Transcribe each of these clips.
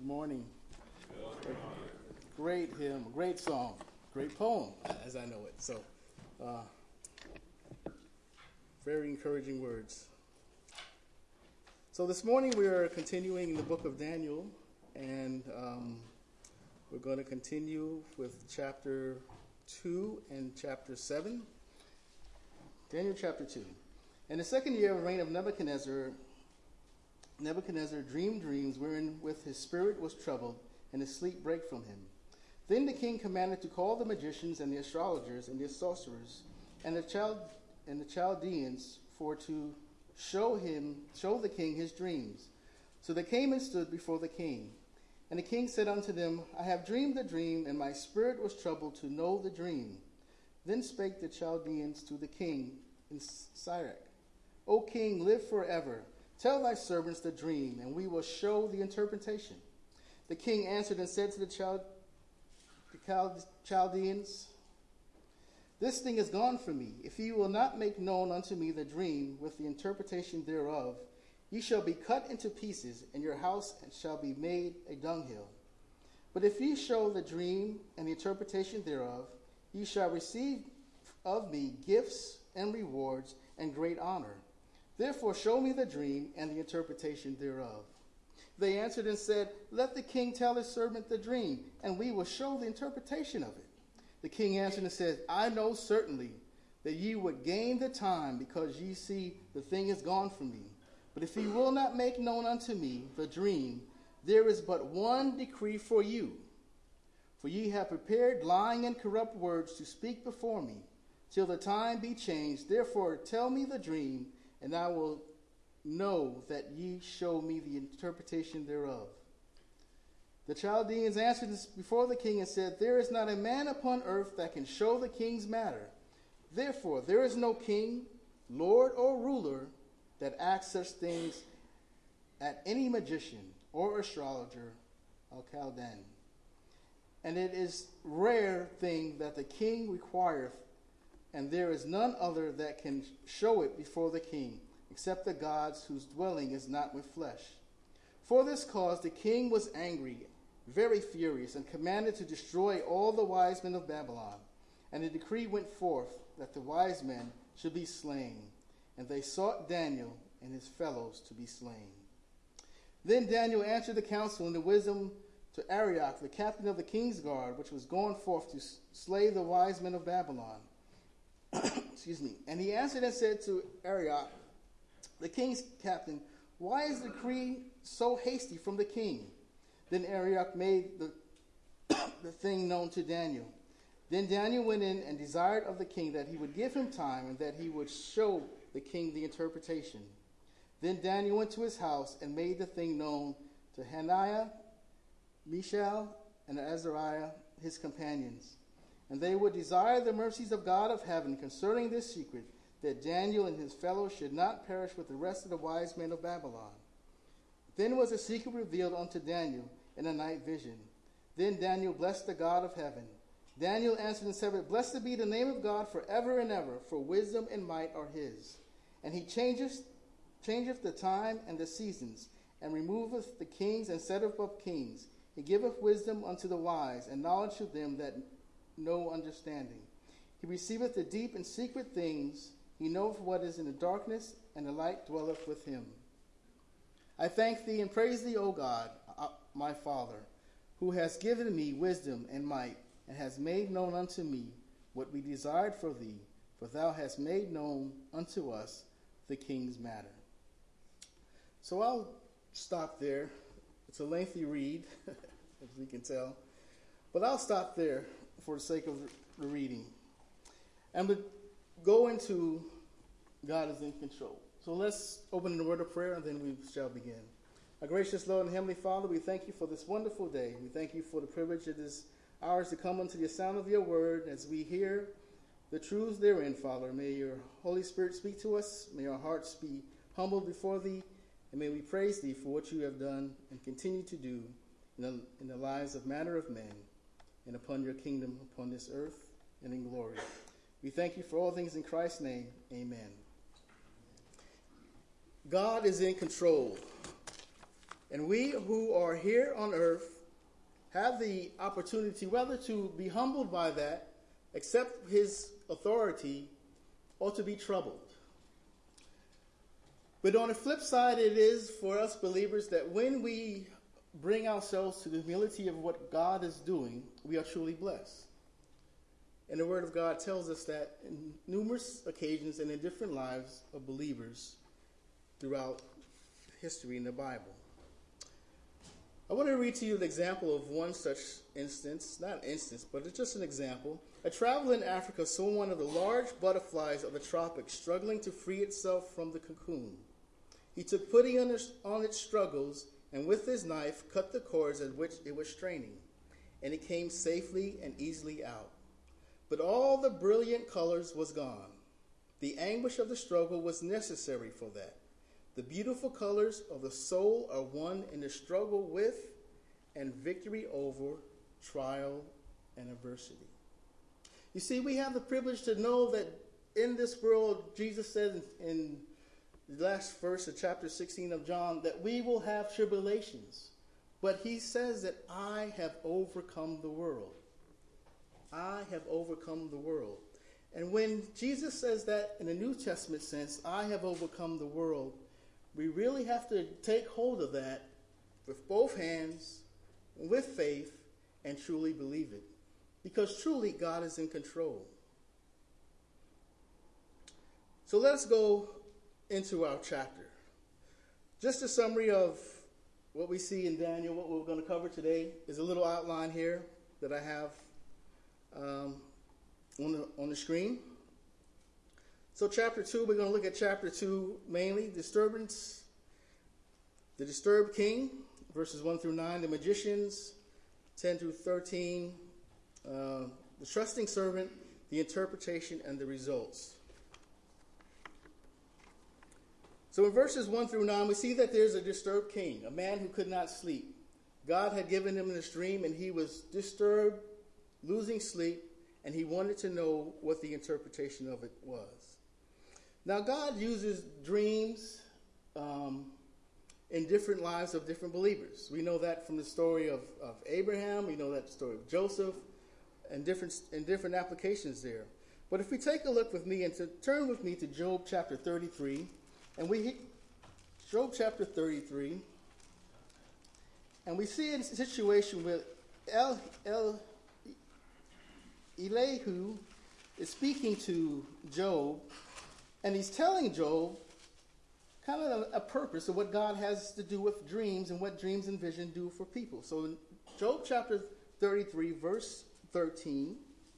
morning. Great hymn, great song, great poem, as I know it. So, very encouraging words. So this morning we are continuing the book of Daniel, and we're going to continue with chapter 2 and chapter 7. Daniel chapter 2. In the second year of the reign of Nebuchadnezzar dreamed dreams wherein with his spirit was troubled, and his sleep brake from him. Then the king commanded to call the magicians and the astrologers and the sorcerers and the Chaldeans for to show the king his dreams. So they came and stood before the king. And the king said unto them, I have dreamed a dream, and my spirit was troubled to know the dream. Then spake the Chaldeans to the king in Syriac, O king, live forever. Tell thy servants the dream, and we will show the interpretation. The king answered and said to the Chaldeans, This thing is gone from me. If ye will not make known unto me the dream with the interpretation thereof, ye shall be cut into pieces, and your house shall be made a dunghill. But if ye show the dream and the interpretation thereof, ye shall receive of me gifts and rewards and great honor. Therefore show me the dream and the interpretation thereof. They answered and said, Let the king tell his servant the dream, and we will show the interpretation of it. The king answered and said, I know certainly that ye would gain the time, because ye see the thing is gone from me. But if ye will not make known unto me the dream, there is but one decree for you. For ye have prepared lying and corrupt words to speak before me, till the time be changed. Therefore tell me the dream, and I will know that ye show me the interpretation thereof. The Chaldeans answered before the king and said, There is not a man upon earth that can show the king's matter. Therefore there is no king, lord, or ruler that asks such things at any magician or astrologer or Chaldean. And it is rare thing that the king requireth, and there is none other that can show it before the king, except the gods whose dwelling is not with flesh. For this cause the king was angry, very furious, and commanded to destroy all the wise men of Babylon. And a decree went forth that the wise men should be slain. And they sought Daniel and his fellows to be slain. Then Daniel answered the council in the wisdom to Arioch, the captain of the king's guard, which was gone forth to slay the wise men of Babylon. Excuse me. And he answered and said to Arioch, the king's captain, Why is the decree so hasty from the king? Then Arioch made the thing known to Daniel. Then Daniel went in and desired of the king that he would give him time, and that he would show the king the interpretation. Then Daniel went to his house and made the thing known to Hananiah, Mishael, and Azariah, his companions. And they would desire the mercies of God of heaven concerning this secret, that Daniel and his fellows should not perish with the rest of the wise men of Babylon. Then was the secret revealed unto Daniel in a night vision. Then Daniel blessed the God of heaven. Daniel answered and said, Blessed be the name of God forever and ever, for wisdom and might are his. And he changeth the time and the seasons, and removeth the kings and setteth up kings. He giveth wisdom unto the wise, and knowledge to them that know understanding. He receiveth the deep and secret things. He knoweth what is in the darkness, and the light dwelleth with him. I thank thee and praise thee, O God, my Father, who has given me wisdom and might, and has made known unto me what we desired for thee, for thou hast made known unto us the king's matter. So I'll stop there. It's a lengthy read, as we can tell, but I'll stop there for the sake of the reading. And we go into God is in control. So let's open in the word of prayer, and then we shall begin. Our gracious Lord and Heavenly Father, we thank you for this wonderful day. We thank you for the privilege it is ours to come unto the sound of your word as we hear the truths therein, Father. May your Holy Spirit speak to us. May our hearts be humbled before thee, and may we praise thee for what you have done and continue to do in the lives of manner of men and upon your kingdom upon this earth and in glory. We thank you for all things in Christ's name. Amen. God is in control. And we who are here on earth have the opportunity whether to be humbled by that, accept his authority, or to be troubled. But on the flip side, it is for us believers that when we bring ourselves to the humility of what God is doing, we are truly blessed. And the Word of God tells us that in numerous occasions and in different lives of believers throughout history in the Bible. I want to read to you an example of one such instance, not an instance, but it's just an example. A traveler in Africa saw one of the large butterflies of the tropics struggling to free itself from the cocoon. He took pity on its struggles and with his knife cut the cords at which it was straining, and it came safely and easily out. But all the brilliant colors was gone. The anguish of the struggle was necessary for that. The beautiful colors of the soul are won in the struggle with and victory over trial and adversity. You see, we have the privilege to know that in this world, Jesus said in the last verse of chapter 16 of John, that we will have tribulations. But he says that I have overcome the world. I have overcome the world. And when Jesus says that in the New Testament sense, I have overcome the world, we really have to take hold of that with both hands, with faith, and truly believe it. Because truly God is in control. So let's go into our chapter. Just a summary of what we see in Daniel, what we're going to cover today, is a little outline here that I have on the screen. So chapter 2, we're going to look at chapter 2 mainly. Disturbance, the disturbed king, verses 1 through 9. The magicians, 10 through 13. The trusting servant, the interpretation, and the results. So in verses 1 through 9, we see that there's a disturbed king, a man who could not sleep. God had given him this dream, and he was disturbed, losing sleep, and he wanted to know what the interpretation of it was. Now, God uses dreams in different lives of different believers. We know that from the story of Abraham. We know that the story of Joseph, and different applications there. But if we take a look with me and turn with me to Job chapter 33, and we hit Job chapter 33, and we see a situation where Elihu is speaking to Job, and he's telling Job kind of a purpose of what God has to do with dreams and what dreams and vision do for people. So in Job chapter 33, verse 13,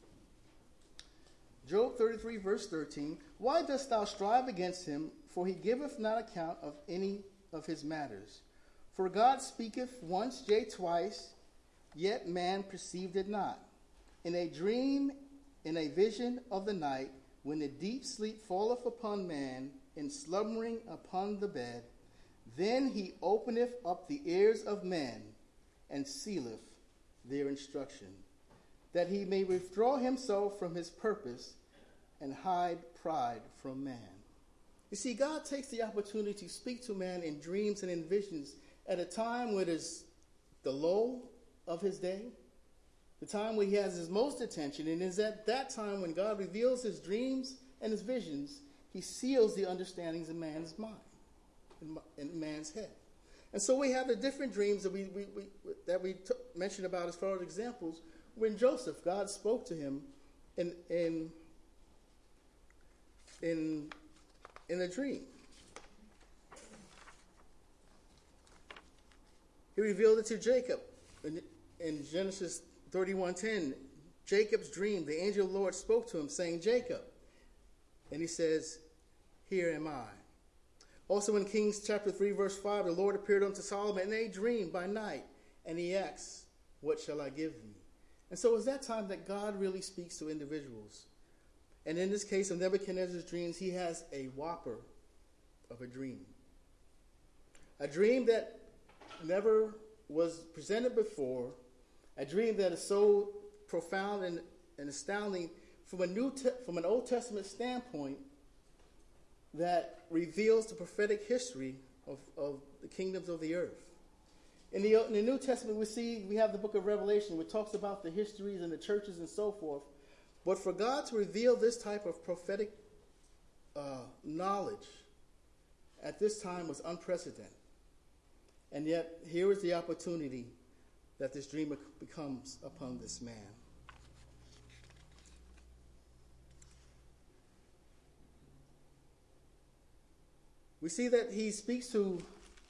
Job 33, verse 13, why dost thou strive against him? For he giveth not account of any of his matters. For God speaketh once, yea, twice, yet man perceived it not. In a dream, in a vision of the night, when the deep sleep falleth upon man, in slumbering upon the bed, then he openeth up the ears of men, and sealeth their instruction, that he may withdraw himself from his purpose, and hide pride from man. You see, God takes the opportunity to speak to man in dreams and in visions at a time when it is the low of his day, the time when he has his most attention, and it is at that time when God reveals his dreams and his visions, he seals the understandings in man's mind, in man's head. And so we have the different dreams that we mentioned about as far as examples. When Joseph, God spoke to him in a dream. He revealed it to Jacob in Genesis 31:10. Jacob's dream, the angel of the Lord spoke to him, saying, Jacob. And he says, here am I. Also in Kings chapter 3, verse 5, the Lord appeared unto Solomon in a dream by night, and he asks, what shall I give thee? And so it's that time that God really speaks to individuals. And in this case of Nebuchadnezzar's dreams, he has a whopper of a dream. A dream that never was presented before, a dream that is so profound and astounding from an Old Testament standpoint that reveals the prophetic history of the kingdoms of the earth. In the New Testament, we have the book of Revelation, which talks about the histories and the churches and so forth. But for God to reveal this type of prophetic knowledge at this time was unprecedented. And yet, here is the opportunity that this dream becomes upon this man. We see that he speaks to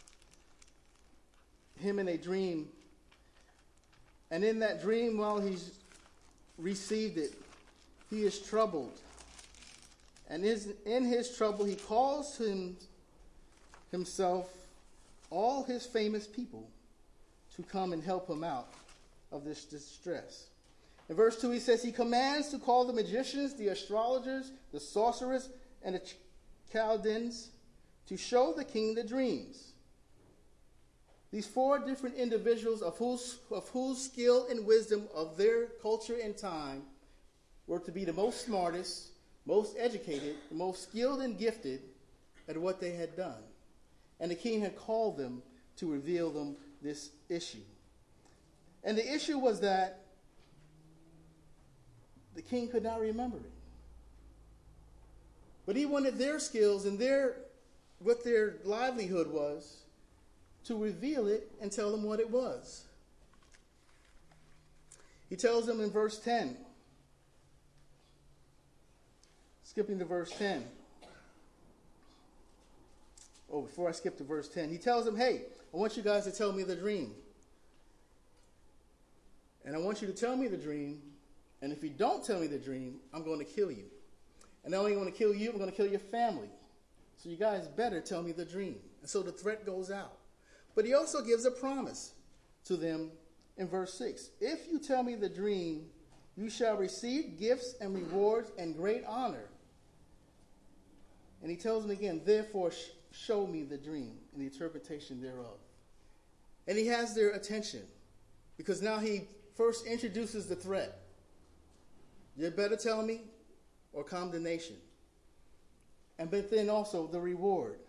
him in a dream. And in that dream, while he's received it, he is troubled. And in his trouble, he calls to himself all his famous people to come and help him out of this distress. In verse 2, he says, he commands to call the magicians, the astrologers, the sorcerers, and the Chaldeans to show the king the dreams. These four different individuals of whose skill and wisdom of their culture and time were to be the most smartest, most educated, the most skilled and gifted at what they had done. And the king had called them to reveal them this issue. And the issue was that the king could not remember it. But he wanted their skills and what their livelihood was to reveal it and tell them what it was. He tells them in verse 10, skipping to verse 10. Oh, before I skip to verse 10, he tells them, hey, I want you guys to tell me the dream. And I want you to tell me the dream, and if you don't tell me the dream, I'm going to kill you. And not only am I going to kill you, I'm going to kill your family. So you guys better tell me the dream. And so the threat goes out. But he also gives a promise to them in verse 6. If you tell me the dream, you shall receive gifts and rewards and great honor. And he tells them again, therefore show me the dream and the interpretation thereof. And he has their attention because now he first introduces the threat. You better tell me, or condemnation. But then also the reward.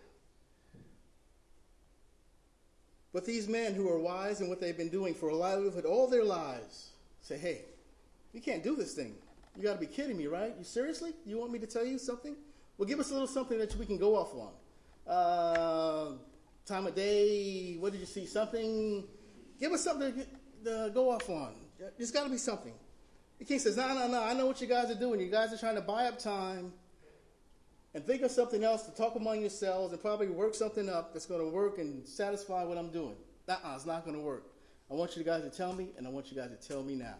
But these men who are wise in what they've been doing for a livelihood all their lives say, hey, you can't do this thing. You got to be kidding me, right? You seriously? You want me to tell you something? Well, give us a little something that we can go off on. Time of day, what did you see? Something. Give us something to go off on. There's got to be something. The king says, no, I know what you guys are doing. You guys are trying to buy up time and think of something else to talk among yourselves and probably work something up that's going to work and satisfy what I'm doing. It's not going to work. I want you guys to tell me, and I want you guys to tell me now.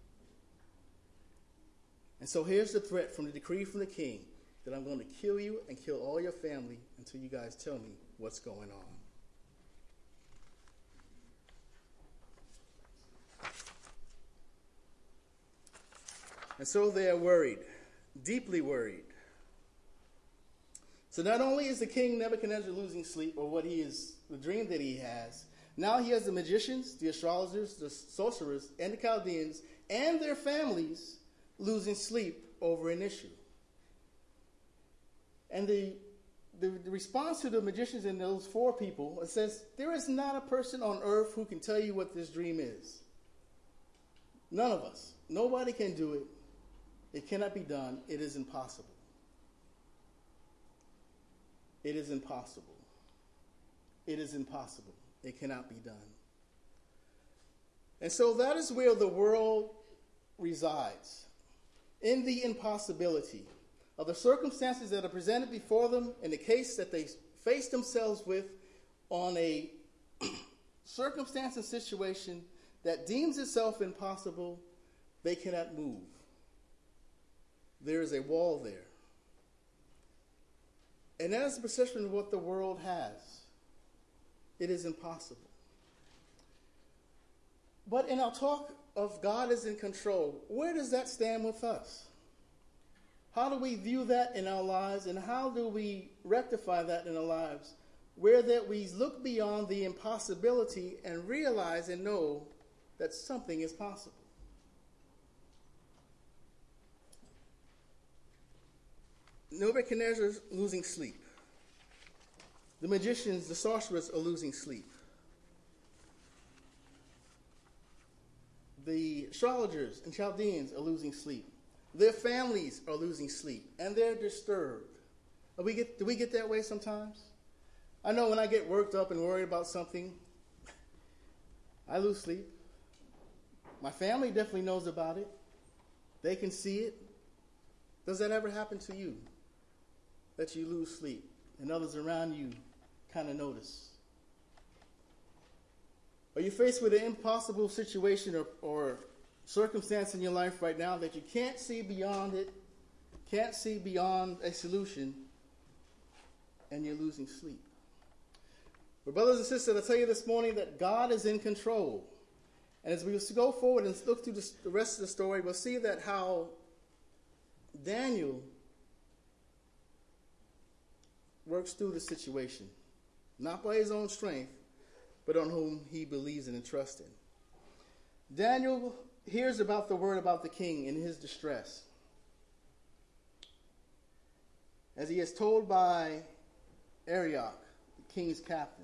And so here's the threat from the decree from the king that I'm going to kill you and kill all your family until you guys tell me what's going on. And so they are worried, deeply worried. So not only is the king Nebuchadnezzar losing sleep, or the dream that he has, now he has the magicians, the astrologers, the sorcerers, and the Chaldeans, and their families losing sleep over an issue. And the response to the magicians and those four people, it says, there is not a person on earth who can tell you what this dream is. None of us. Nobody can do it. It cannot be done. It is impossible. It is impossible. It is impossible. It cannot be done. And so that is where the world resides, in the impossibility of the circumstances that are presented before them in the case that they face themselves with on a circumstance and situation that deems itself impossible. They cannot move. There is a wall there. And that is the perception of what the world has. It is impossible. But in our talk of God is in control, where does that stand with us? How do we view that in our lives, and how do we rectify that in our lives, where that we look beyond the impossibility and realize and know that something is possible? Nebuchadnezzar's losing sleep. The magicians, the sorcerers are losing sleep. The astrologers and Chaldeans are losing sleep. Their families are losing sleep, and they're disturbed. Do we get that way sometimes? I know when I get worked up and worried about something, I lose sleep. My family definitely knows about it. They can see it. Does that ever happen to you? That you lose sleep and others around you kind of notice? Are you faced with an impossible situation or circumstance in your life right now that you can't see beyond it, can't see beyond a solution, and you're losing sleep? But brothers and sisters, I tell you this morning that God is in control. And as we go forward and look through the rest of the story, we'll see that how Daniel works through the situation, not by his own strength, but on whom he believes in and trusts in. Daniel hears about the word about the king in his distress, as he is told by Arioch, the king's captain.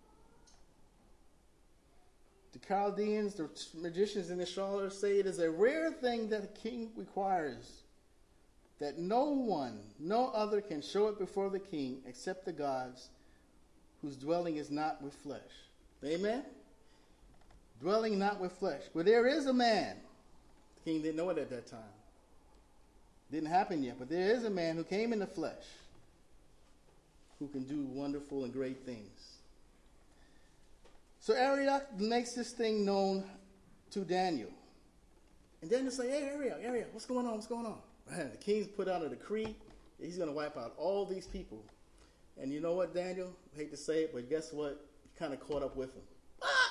The Chaldeans, the magicians, and the astrologers say it is a rare thing that the king requires, that no other can show it before the king except the gods, whose dwelling is not with flesh. Amen? Dwelling not with flesh. But there is a man. The king didn't know it at that time. Didn't happen yet. But there is a man who came in the flesh who can do wonderful and great things. So Arioch makes this thing known to Daniel. And Daniel says, hey, Arioch, what's going on? What's going on? The king's put out a decree. He's going to wipe out all these people. And you know what, Daniel? I hate to say it, but guess what? You kind of caught up with him. Ah!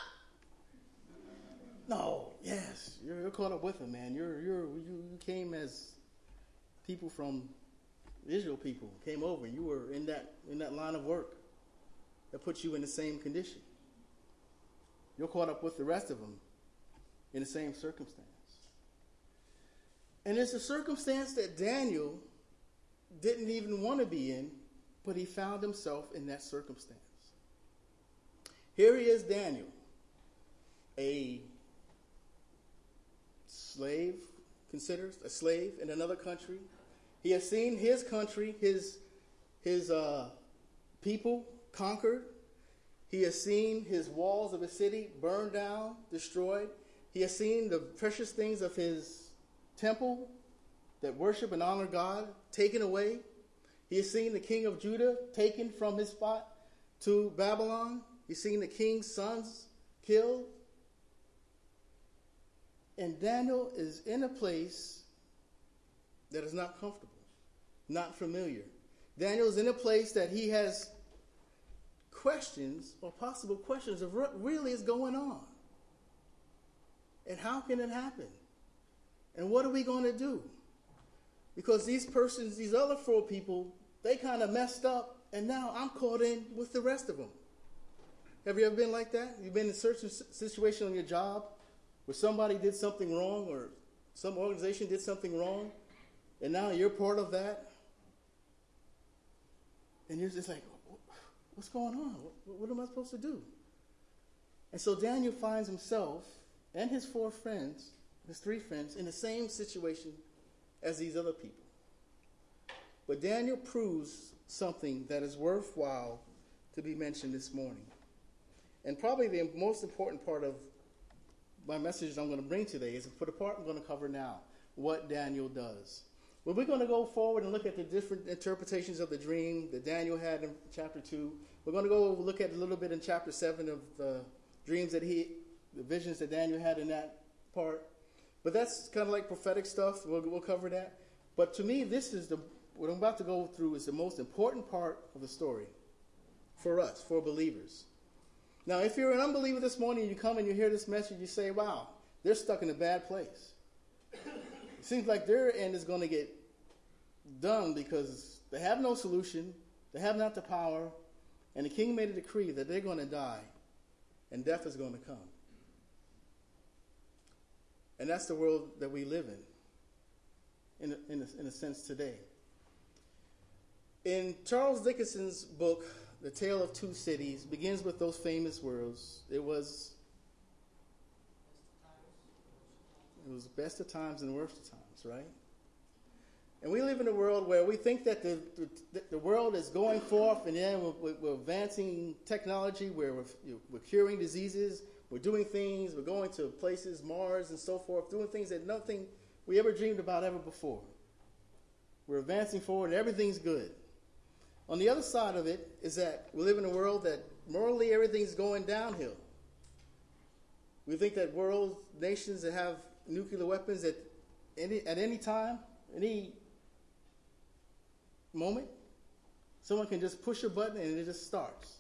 No, yes, you're caught up with him, man. You came as people from Israel people came over, and you were in that line of work that puts you in the same condition. You're caught up with the rest of them in the same circumstance. And it's a circumstance that Daniel didn't even want to be in, but he found himself in that circumstance. Here he is, Daniel, a slave, considered a slave in another country. He has seen his country, his people conquered. He has seen his walls of the city burned down, destroyed. He has seen the precious things of his temple that worship and honor God taken away. He has seen the king of Judah taken from his spot to Babylon. He's seen the king's sons killed. And Daniel is in a place that is not comfortable, not familiar. Daniel is in a place that he has questions or possible questions of what really is going on. And how can it happen? And what are we going to do? Because these other 4 people, they kind of messed up, and now I'm caught in with the rest of them. Have you ever been like that? You've been in a certain situation on your job where somebody did something wrong or some organization did something wrong, and now you're part of that? And you're just like, what's going on? What am I supposed to do? And so Daniel finds himself and his 3 friends, in the same situation as these other people. But Daniel proves something that is worthwhile to be mentioned this morning. And probably the most important part of my message I'm going to bring today is for the part I'm going to cover now, what Daniel does. Well, we're going to go forward and look at the different interpretations of the dream that Daniel had in chapter 2. We're going to go look at a little bit in chapter 7 of the dreams the visions that Daniel had in that part. But that's kind of like prophetic stuff. We'll cover that. But to me, what I'm about to go through is the most important part of the story for us, for believers. Now, if you're an unbeliever this morning and you come and you hear this message, you say, wow, they're stuck in a bad place. It seems like their end is going to get done because they have no solution, they have not the power, and the king made a decree that they're going to die and death is going to come. And that's the world that we live in a sense today. In Charles Dickens's book, The Tale of Two Cities, begins with those famous words. It was It was the best of times and the worst of times, right? And we live in a world where we think that the world is going forth, and then we're advancing technology, where we're curing diseases, we're doing things, we're going to places, Mars and so forth, doing things that nothing we ever dreamed about ever before. We're advancing forward, and everything's good. On the other side of it is that we live in a world that morally everything's going downhill. We think that nations that have nuclear weapons at any time, any moment, someone can just push a button and it just starts.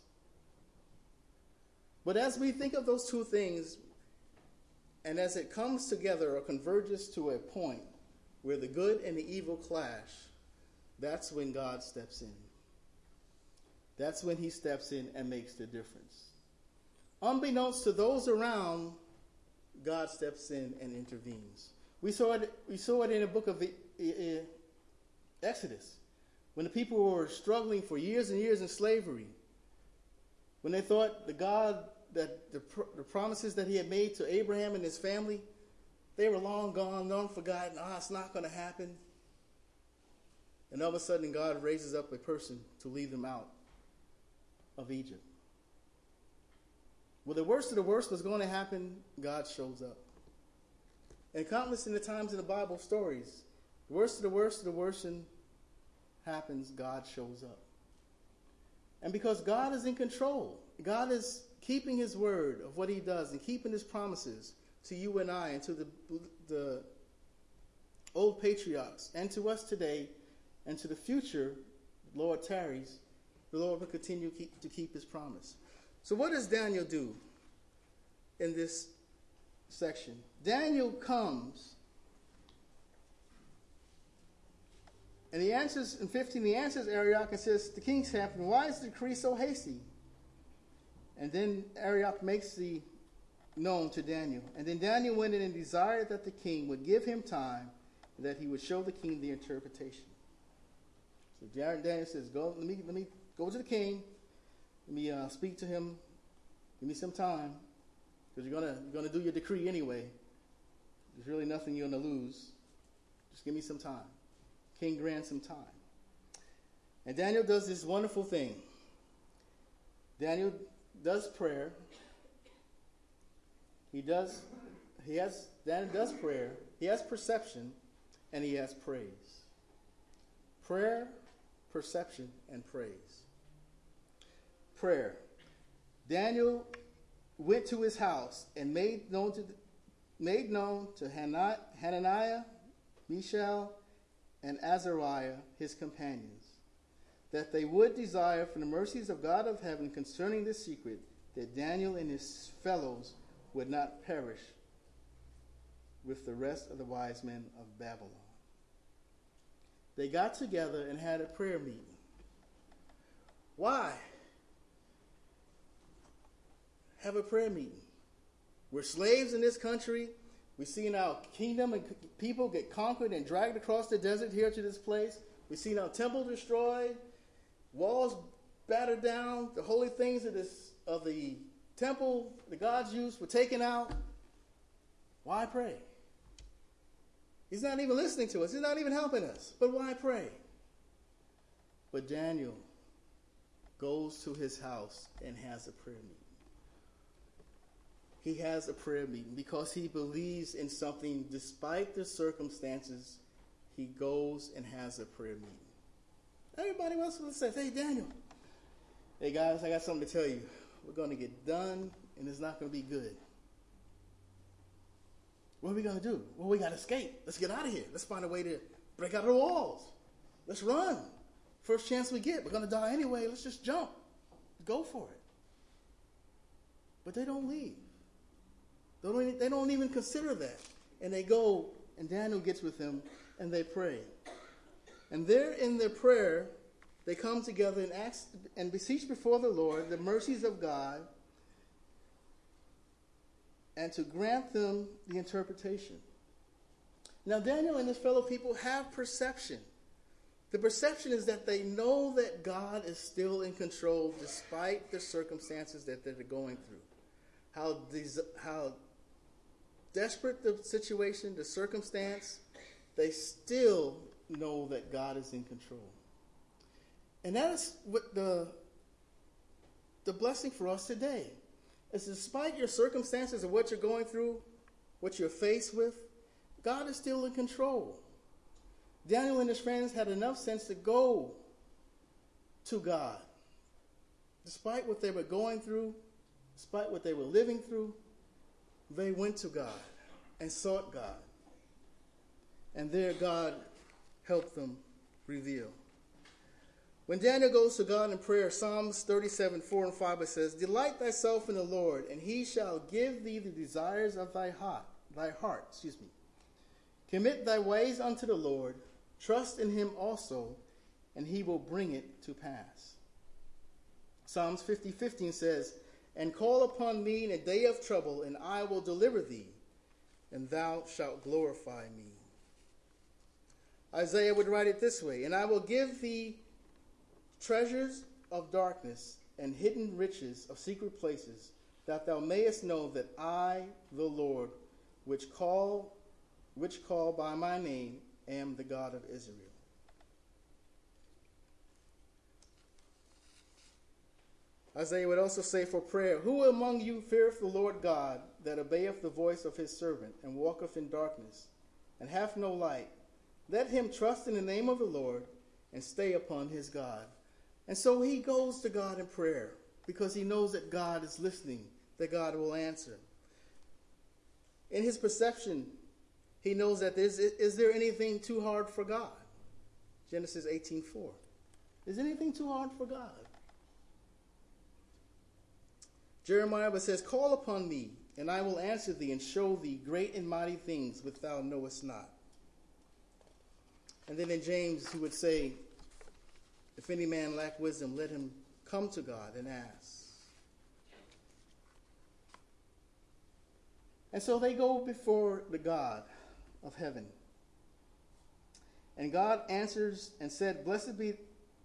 But as we think of those two things, and as it comes together or converges to a point where the good and the evil clash, that's when God steps in. That's when he steps in and makes the difference. Unbeknownst to those around, God steps in and intervenes. We saw it in the book of Exodus, when the people were struggling for years and years in slavery, when they thought the promises that he had made to Abraham and his family, they were long gone, long forgotten. It's not going to happen. And all of a sudden, God raises up a person to lead them out of Egypt. Well, the worst of the worst was going to happen, God shows up. And countless in the times in the Bible stories, the worst of the worst of the worst happens, God shows up. And because God is in control, God is keeping his word of what he does and keeping his promises to you and I and to the old patriarchs and to us today and to the future, Lord tarries, the Lord will continue to keep his promise. So what does Daniel do in this section? Daniel comes, and he answers, in 15, he answers Arioch and says, the king's captain, why is the decree so hasty? And then Arioch makes the known to Daniel. And then Daniel went in and desired that the king would give him time, and that he would show the king the interpretation. So Daniel says, let me go to the king. Let me speak to him. Give me some time, because you're gonna do your decree anyway. There's really nothing you're gonna lose. Just give me some time. King grants him time. And Daniel does this wonderful thing. Daniel does prayer. Daniel does prayer. He has perception, and he has praise. Prayer, perception, and praise. Prayer. Daniel went to his house and made known to Hananiah, Mishael, and Azariah, his companions, that they would desire from the mercies of God of heaven concerning this secret, that Daniel and his fellows would not perish with the rest of the wise men of Babylon. They got together and had a prayer meeting. Why have a prayer meeting? We're slaves in this country. We've seen our kingdom and people get conquered and dragged across the desert here to this place. We've seen our temple destroyed, walls battered down, the holy things of the temple the gods used were taken out. Why pray? He's not even listening to us. He's not even helping us. But why pray? But Daniel goes to his house and has a prayer meeting. He has a prayer meeting because he believes in something despite the circumstances. He goes and has a prayer meeting. Everybody else will say, hey, Daniel. Hey, guys, I got something to tell you. We're going to get done, and it's not going to be good. What are we going to do? Well, we got to escape. Let's get out of here. Let's find a way to break out of the walls. Let's run. First chance we get. We're going to die anyway. Let's just jump. Go for it. But they don't leave. They don't even consider that. And they go, and Daniel gets with them, and they pray. And there in their prayer, they come together and ask and beseech before the Lord the mercies of God, and to grant them the interpretation. Now, Daniel and his fellow people have perception. The perception is that they know that God is still in control despite the circumstances that they're going through. How desperate the situation, the circumstance, they still know that God is in control. And that is what the blessing for us today is, despite your circumstances and what you're going through, what you're faced with, God is still in control. Daniel and his friends had enough sense to go to God. Despite what they were going through, despite what they were living through, they went to God and sought God. And there God helped them reveal. When Daniel goes to God in prayer, Psalms 37, 4 and 5, it says, "Delight thyself in the Lord, and he shall give thee the desires of thy heart. Commit thy ways unto the Lord, trust in him also, and he will bring it to pass." Psalms 50:15 says, "And call upon me in a day of trouble, and I will deliver thee, and thou shalt glorify me." Isaiah would write it this way, "And I will give thee treasures of darkness and hidden riches of secret places, that thou mayest know that I, the Lord, which call by my name, am the God of Israel." Isaiah would also say for prayer, "Who among you feareth the Lord God, that obeyeth the voice of his servant, and walketh in darkness, and hath no light? Let him trust in the name of the Lord, and stay upon his God." And so he goes to God in prayer, because he knows that God is listening, that God will answer. In his perception, he knows that is there anything too hard for God? Genesis 18:4. Is anything too hard for God? Jeremiah says, "Call upon me, and I will answer thee, and show thee great and mighty things which thou knowest not." And then in James, he would say, "If any man lack wisdom, let him come to God and ask." And so they go before the God of heaven. And God answers and said, "Blessed be..."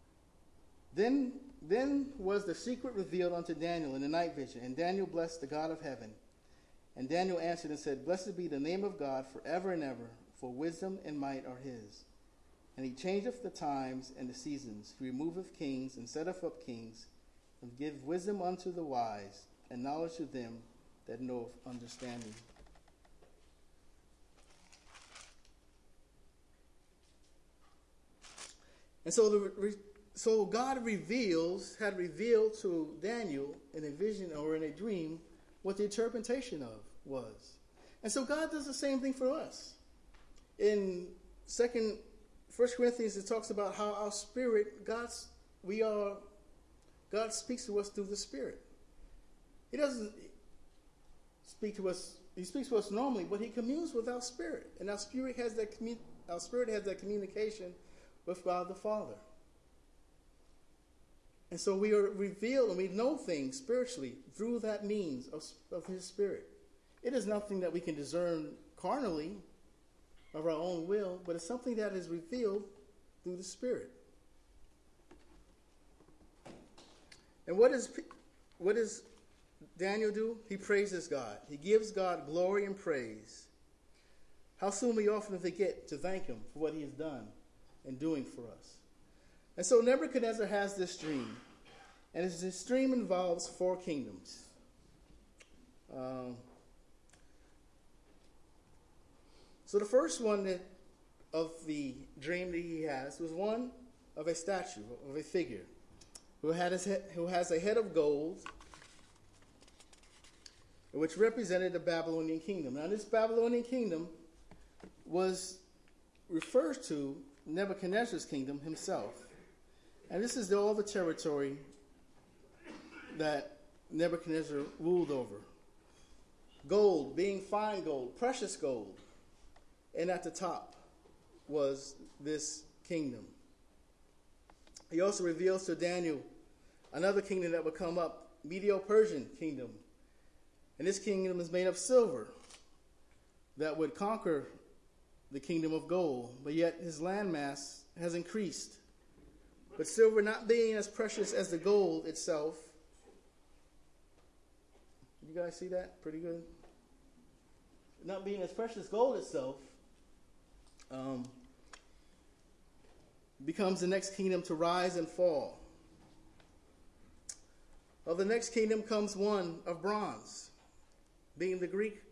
Then was the secret revealed unto Daniel in the night vision, and Daniel blessed the God of heaven. And Daniel answered and said, "Blessed be the name of God forever and ever, for wisdom and might are his. And he changeth the times and the seasons. He removeth kings and setteth up kings, and giveth wisdom unto the wise, and knowledge to them that know of understanding." And so God had revealed to Daniel in a vision or in a dream what the interpretation of was. And so God does the same thing for us. In 1 Corinthians, it talks about how our spirit, God speaks to us through the Spirit. He doesn't speak to us, he speaks to us normally, but he communes with our spirit. And our spirit has that communication with God the Father. And so we are revealed and we know things spiritually through that means of his Spirit. It is nothing that we can discern carnally of our own will, but it's something that is revealed through the Spirit. And what does Daniel do? He praises God. He gives God glory and praise. How soon we often forget to thank him for what he has done and doing for us. And so Nebuchadnezzar has this dream, and this dream involves 4 kingdoms. So the first one of the dream that he has was one of a statue, of a figure, who has a head of gold, which represented the Babylonian kingdom. Now this Babylonian kingdom refers to Nebuchadnezzar's kingdom himself. And this is all the territory that Nebuchadnezzar ruled over. Gold, being fine gold, precious gold. And at the top was this kingdom. He also reveals to Daniel another kingdom that would come up, Medo-Persian kingdom. And this kingdom is made of silver that would conquer the kingdom of gold. But yet his landmass has increased. But silver not being as precious as the gold itself. You guys see that? Pretty good? not being as precious as gold itself, becomes the next kingdom to rise and fall. Of the next kingdom comes one of bronze, being the Greek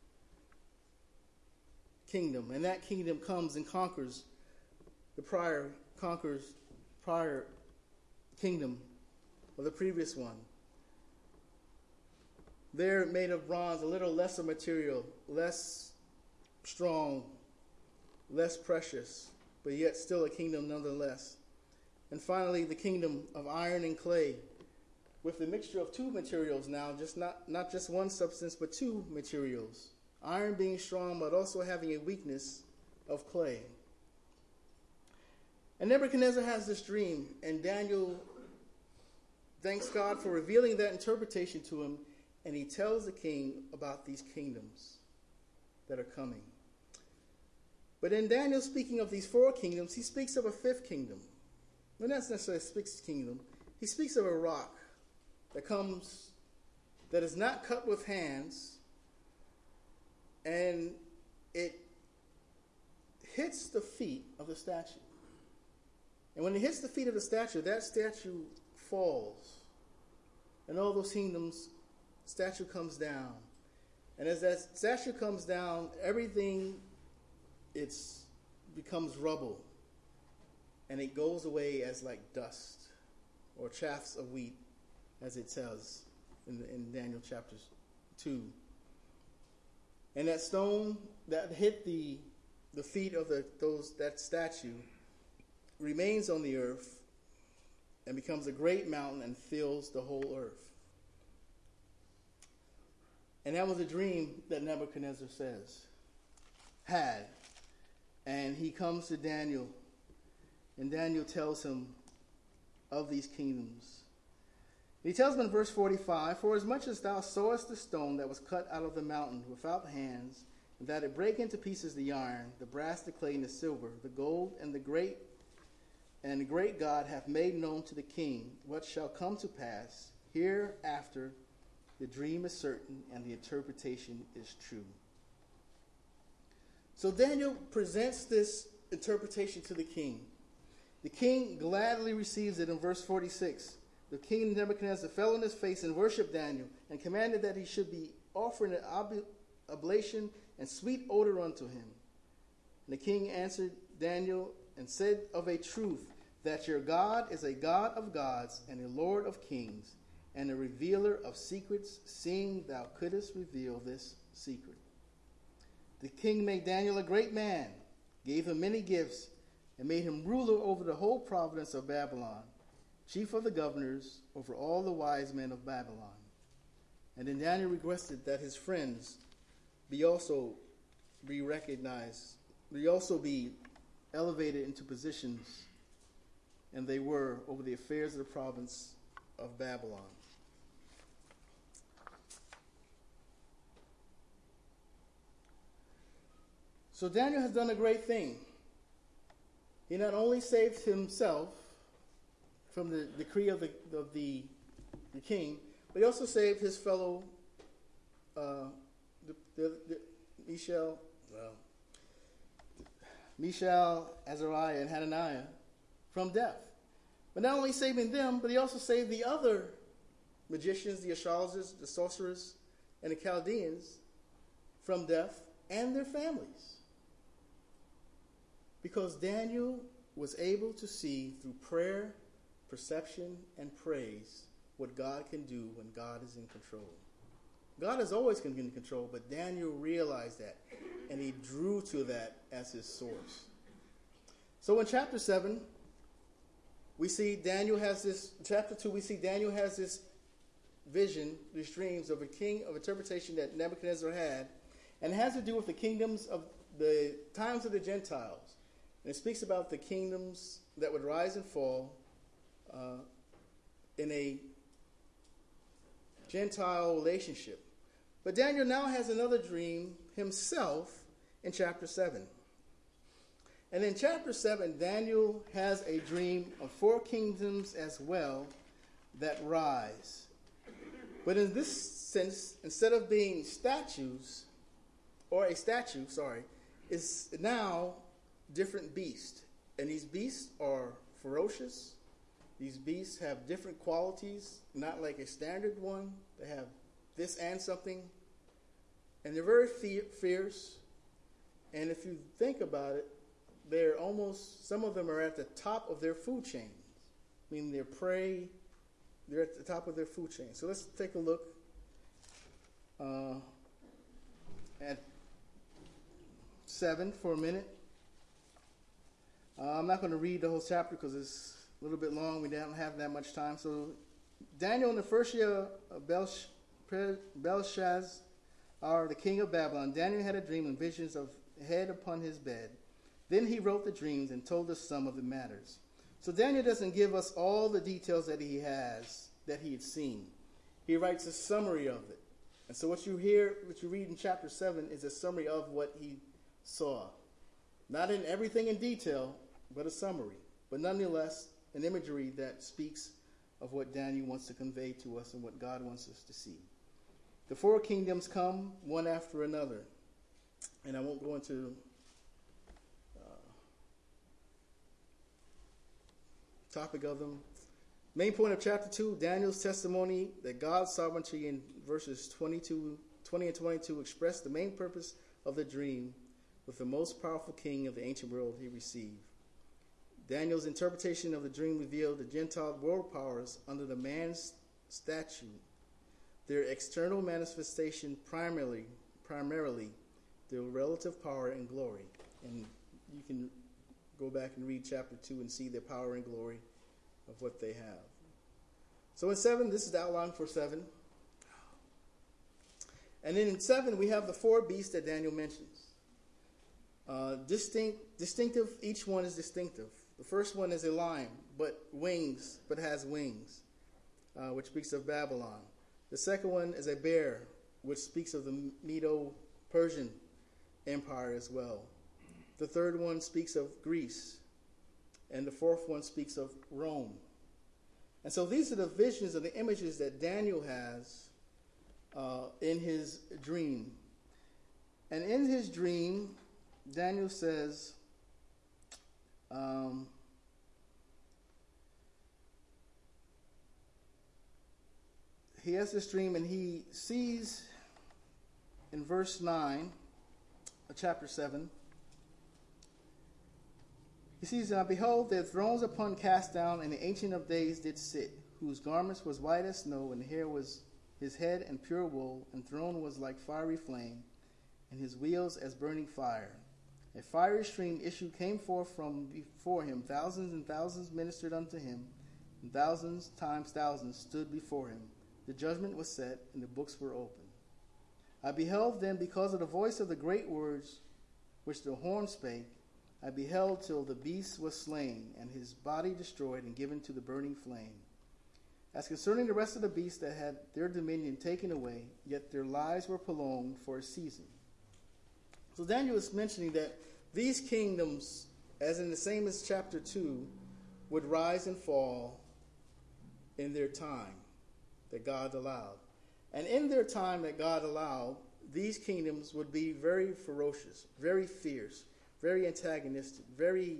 kingdom, and that kingdom comes and conquers the prior kingdom of the previous one. They're made of bronze, a little lesser material, less strong, less precious, but yet still a kingdom nonetheless. And finally, the kingdom of iron and clay, with the mixture of two materials now, just not just one substance, but two materials. Iron being strong, but also having a weakness of clay. And Nebuchadnezzar has this dream, and Daniel thanks God for revealing that interpretation to him, and he tells the king about these kingdoms that are coming. But in Daniel speaking of these four kingdoms, he speaks of a fifth kingdom. Well, not necessarily a sixth kingdom. He speaks of a rock that is not cut with hands, and it hits the feet of the statue. And when it hits the feet of the statue, that statue falls. And all those kingdoms, statue comes down. And as that statue comes down, everything becomes rubble. And it goes away as like dust or chaffs of wheat, as it says in Daniel chapter 2. And that stone that hit the feet of that statue remains on the earth and becomes a great mountain and fills the whole earth. And that was a dream that Nebuchadnezzar had. And he comes to Daniel, and Daniel tells him of these kingdoms. He tells him in verse 45, "For as much as thou sawest the stone that was cut out of the mountain without hands, and that it break into pieces the iron, the brass, the clay, and the silver, the gold, and the great God hath made known to the king what shall come to pass hereafter. The dream is certain, and the interpretation is true." So Daniel presents this interpretation to the king. The king gladly receives it in verse 46. The king Nebuchadnezzar fell on his face and worshipped Daniel, and commanded that he should be offering an oblation and sweet odor unto him. And the king answered Daniel and said, "Of a truth, that your God is a God of gods and a Lord of kings, and a revealer of secrets, seeing thou couldest reveal this secret." The king made Daniel a great man, gave him many gifts, and made him ruler over the whole province of Babylon, chief of the governors over all the wise men of Babylon. And then Daniel requested that his friends be recognized, be elevated into positions, and they were over the affairs of the province of Babylon. So Daniel has done a great thing. He not only saved himself from the decree of the king, but he also saved his fellow Mishael, Azariah, and Hananiah from death. But not only saving them, but he also saved the other magicians, the astrologers, the sorcerers, and the Chaldeans from death and their families. Because Daniel was able to see through prayer, perception, and praise what God can do when God is in control. God is always going to be in control, but Daniel realized that, and he drew to that as his source. So in chapter 7, we see Daniel has this, chapter 2, we see Daniel has this vision, these dreams of a king, of interpretation that Nebuchadnezzar had, and it has to do with the kingdoms of the times of the Gentiles. And it speaks about the kingdoms that would rise and fall in a Gentile relationship. But Daniel now has another dream himself in chapter 7. And in chapter 7, Daniel has a dream of 4 kingdoms as well that rise. But in this sense, instead of being statues, or a statue, sorry, is now different beasts. And these beasts are ferocious. These beasts have different qualities, not like a standard one. They have this and something. And they're very fierce. And if you think about it, they're almost, some of them are at the top of their food chains. Meaning their prey, they're at the top of their food chain. So let's take a look at 7 for a minute. I'm not going to read the whole chapter because it's a little bit long. We don't have that much time. So Daniel, in the first year of Belshazzar, the king of Babylon, Daniel had a dream and visions of a head upon his bed. Then he wrote the dreams and told us some of the matters. So Daniel doesn't give us all the details that he has, that he had seen. He writes a summary of it. And so what you read in chapter 7 is a summary of what he saw. Not in everything in detail, but a summary. But nonetheless, an imagery that speaks of what Daniel wants to convey to us and what God wants us to see. The 4 kingdoms come one after another. And I won't go into topic of them. Main point of chapter 2, Daniel's testimony that God's sovereignty in verses 20 and 22 express the main purpose of the dream with the most powerful king of the ancient world he received. Daniel's interpretation of the dream revealed the Gentile world powers under the man's statue, their external manifestation primarily their relative power and glory. And you can go back and read chapter 2 and see the power and glory of what they have. So in 7, this is the outline for 7. And then in 7, we have the 4 beasts that Daniel mentions. Distinctive, each one is distinctive. The first one is a lion, but has wings, which speaks of Babylon. The second one is a bear, which speaks of the Medo-Persian Empire as well. The third one speaks of Greece. And the fourth one speaks of Rome. And so these are the visions or the images that Daniel has in his dream. And in his dream, Daniel says, he has this dream and he sees in verse 9 of chapter 7, he sees, and behold, their thrones upon cast down, and the Ancient of Days did sit, whose garments was white as snow, and hair was his head and pure wool, and throne was like fiery flame, and his wheels as burning fire. A fiery stream came forth from before him. Thousands and thousands ministered unto him, and thousands times thousands stood before him. The judgment was set, and the books were opened. I beheld then, because of the voice of the great words which the horn spake, I beheld till the beast was slain, and his body destroyed and given to the burning flame. As concerning the rest of the beasts that had their dominion taken away, yet their lives were prolonged for a season. So Daniel is mentioning that these kingdoms, as in the same as chapter 2, would rise and fall in their time that God allowed. And in their time that God allowed, these kingdoms would be very ferocious, very fierce, very antagonistic, very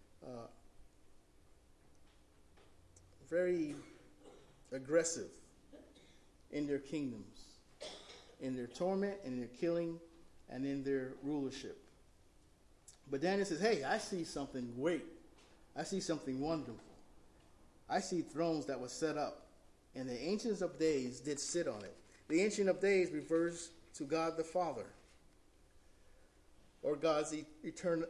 aggressive in their kingdoms, in their torment, in their killing, and in their rulership. But Daniel says, hey, I see something great. I see something wonderful. I see thrones that were set up, and the Ancients of Days did sit on it. The Ancient of Days refers to God the Father, or God's eternal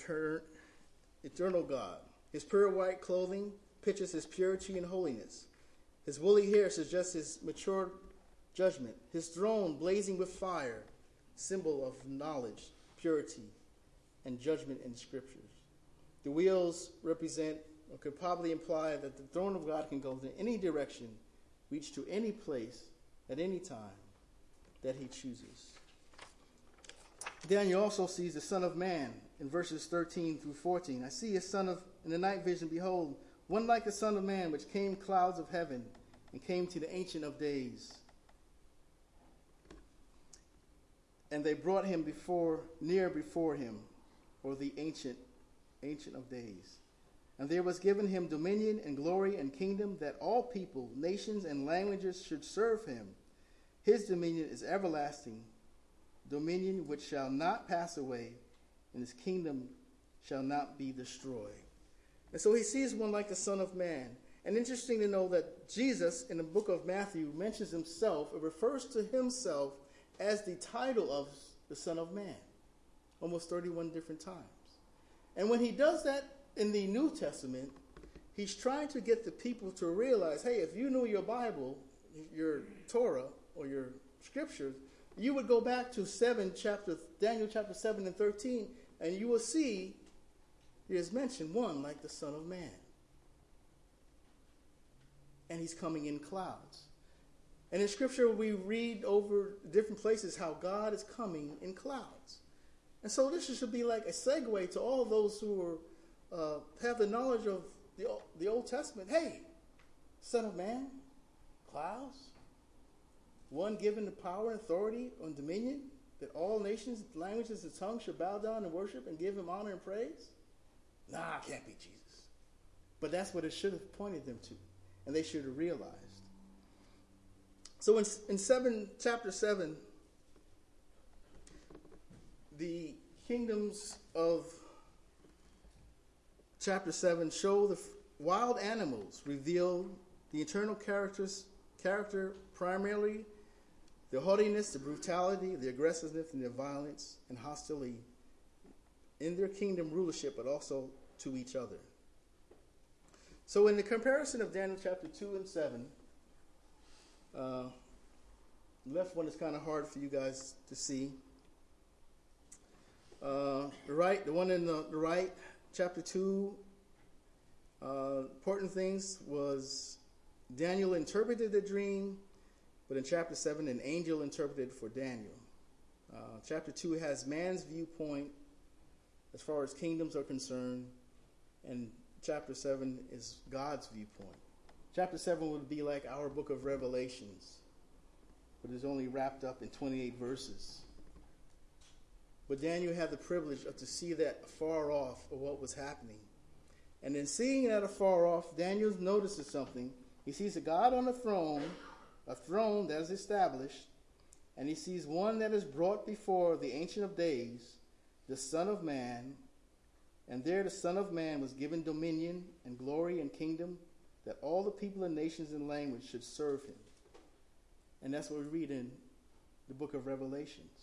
God. His pure white clothing pictures his purity and holiness. His woolly hair suggests his mature judgment. His throne blazing with fire, symbol of knowledge, purity, and judgment in the scriptures. The wheels represent, or could probably imply, that the throne of God can go in any direction, reach to any place, at any time that he chooses. Daniel also sees the Son of Man in verses 13 through 14. I see a son of, in the night vision, behold, one like the Son of Man, which came clouds of heaven and came to the Ancient of Days. And they brought him before him, or the ancient of days. And there was given him dominion and glory and kingdom, that all people, nations, and languages should serve him. His dominion is everlasting, dominion which shall not pass away, and his kingdom shall not be destroyed. And so he sees one like the Son of Man. And interesting to know that Jesus, in the book of Matthew, mentions himself, or refers to himself as the title of the Son of Man, almost 31 different times. And when he does that in the New Testament, he's trying to get the people to realize, hey, if you knew your Bible, your Torah, or your scriptures, you would go back to Daniel chapter 7 and 13, and you will see he has mentioned one like the Son of Man. And he's coming in clouds. And in Scripture, we read over different places how God is coming in clouds. And so this should be like a segue to all those who have the knowledge of the Old Testament. Hey, Son of Man, clouds, one given the power and authority and dominion, that all nations, languages, and tongues should bow down and worship and give him honor and praise? Nah, it can't be Jesus. But that's what it should have pointed them to. And they should have realized. So in chapter 7, the kingdoms of chapter 7 show the wild animals, reveal the internal character, primarily the haughtiness, the brutality, the aggressiveness, and the violence and hostility in their kingdom rulership, but also to each other. So in the comparison of Daniel chapter 2 and 7, the left one is kind of hard for you guys to see. The one in the right, chapter 2, important things was Daniel interpreted the dream, but in chapter 7, an angel interpreted for Daniel. Chapter 2 has man's viewpoint as far as kingdoms are concerned, and chapter 7 is God's viewpoint. Chapter 7 would be like our book of Revelations, but is only wrapped up in 28 verses. But Daniel had the privilege of to see that afar off of what was happening. And in seeing that afar off, Daniel notices something. He sees a God on a throne that is established, and he sees one that is brought before the Ancient of Days, the Son of Man. And there the Son of Man was given dominion and glory and kingdom, that all the people and nations and language should serve him. And that's what we read in the book of Revelations.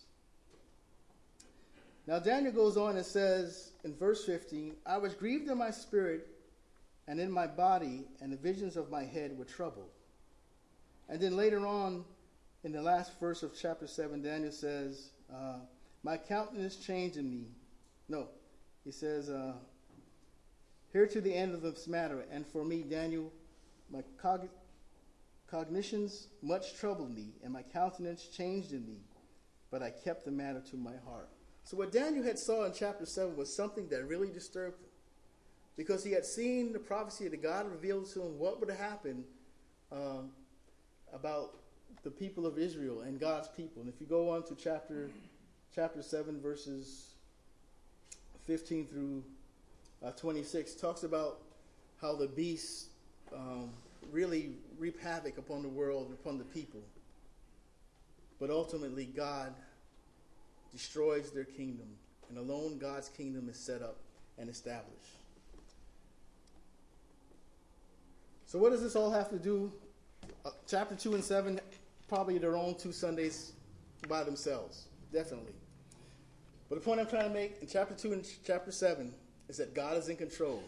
Now Daniel goes on and says in verse 15, I was grieved in my spirit and in my body, and the visions of my head were troubled. And then later on, in the last verse of chapter 7, Daniel says, my countenance changed in me. No, he says, here to the end of this matter, and for me, Daniel, my cognitions much troubled me, and my countenance changed in me, but I kept the matter to my heart. So what Daniel had saw in chapter 7 was something that really disturbed him, because he had seen the prophecy that God revealed to him what would happen about the people of Israel and God's people. And if you go on to chapter 7, verses 15 through 26, talks about how the beasts really reap havoc upon the world, upon the people. But ultimately, God destroys their kingdom, and alone God's kingdom is set up and established. So what does this all have to do? Chapter 2 and 7, probably their own 2 Sundays by themselves, definitely. But the point I'm trying to make in chapter 2 and chapter 7 is that God is in control.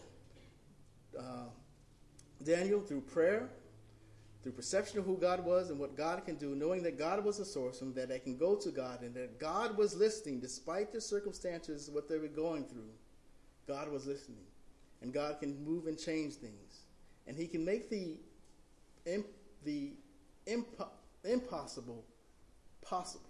Daniel, through prayer, through perception of who God was and what God can do, knowing that God was the source and that they can go to God and that God was listening despite the circumstances, what they were going through. God was listening. And God can move and change things. And he can make the impossible possible.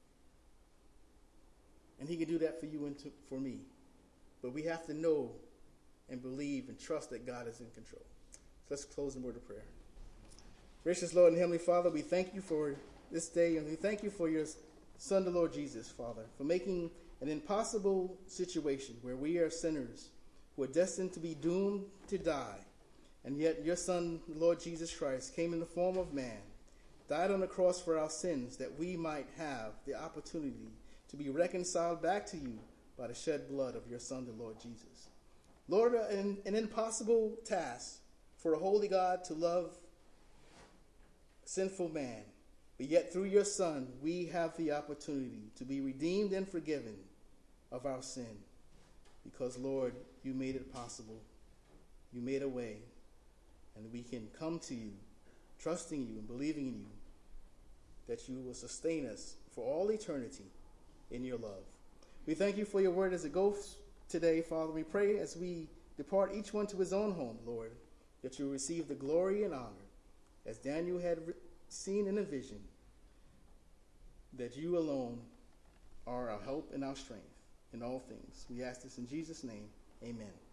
And he can do that for you and for me. But we have to know and believe and trust that God is in control. So let's close in word of prayer. Gracious Lord and Heavenly Father, we thank you for this day, and we thank you for your Son, the Lord Jesus, Father, for making an impossible situation where we are sinners who are destined to be doomed to die, and yet your Son, Lord Jesus Christ, came in the form of man, died on the cross for our sins, that we might have the opportunity to be reconciled back to you by the shed blood of your Son, the Lord Jesus. Lord, an impossible task for a holy God to love sinful man, but yet through your Son, we have the opportunity to be redeemed and forgiven of our sin. Because, Lord, you made it possible. You made a way. And we can come to you, trusting you and believing in you, that you will sustain us for all eternity in your love. We thank you for your word as it goes today, Father. We pray as we depart each one to his own home, Lord, that you receive the glory and honor, as Daniel had seen in a vision, that you alone are our help and our strength in all things. We ask this in Jesus' name. Amen.